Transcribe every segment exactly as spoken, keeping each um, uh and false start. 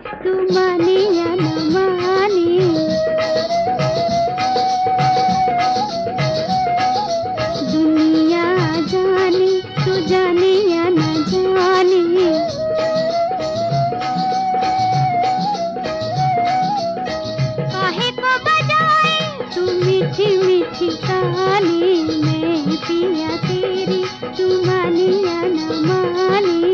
तू माने या न माने। दुनिया जाने तू जाने या न जाने। काहे को बजाए तू मीठी मीठी ताने। मैं पिया तेरी तू माने या न माने।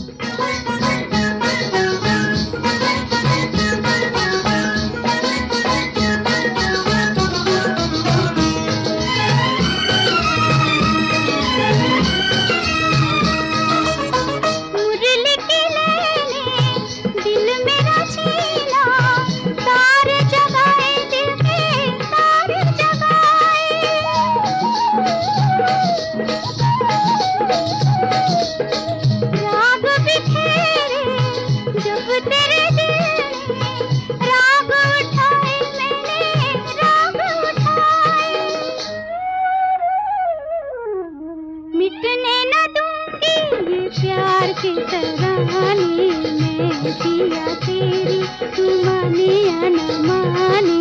मुरली की लैने दिल मेरा छीना। तारे जगाए दिल के तारे जगाए। राग बिखेरे जब तेरे दिल ने। राग उठाए मैंने राग उठाए। मिटने न दूंगी ये प्यार के तराने। मैं पिया तेरी तू माने या न माने।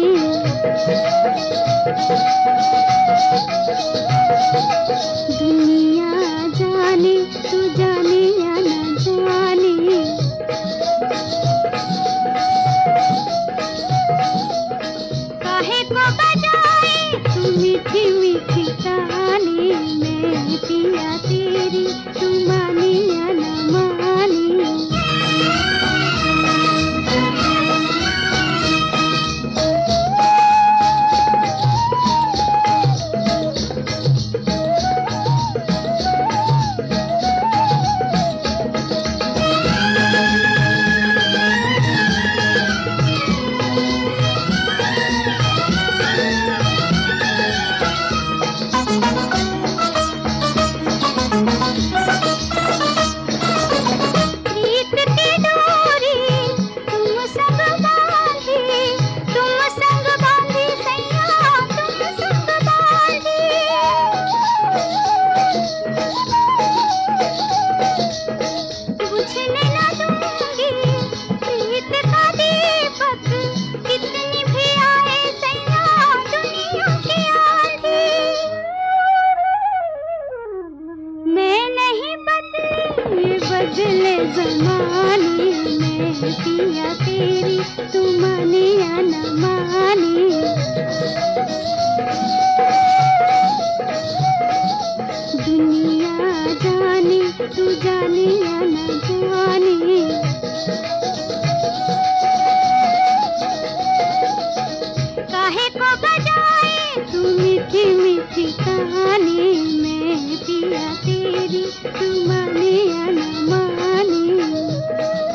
दुनिया जाने तू जाने या न जाने। काहे को बजाए तू मीठी मीठी ताने। मैं पिया तेरी तू माने या न माने। प्रीत की डोरी तुम संग बांधी। तुम संग बांधी सैया तुम संग बांधी। बुझने न दूंगी प्रीत का दीपक। कितनी भी आए सैया दुनिया की आंधी। मैं नहीं बदली ये बदले जमाने। मैं पिया तेरी तू माने या न माने। दुनिया जाने तू जाने या न जाने। काहे को बजाए तू मीठी मीठी ताने। मैं पिया तेरी तू माने या न माने।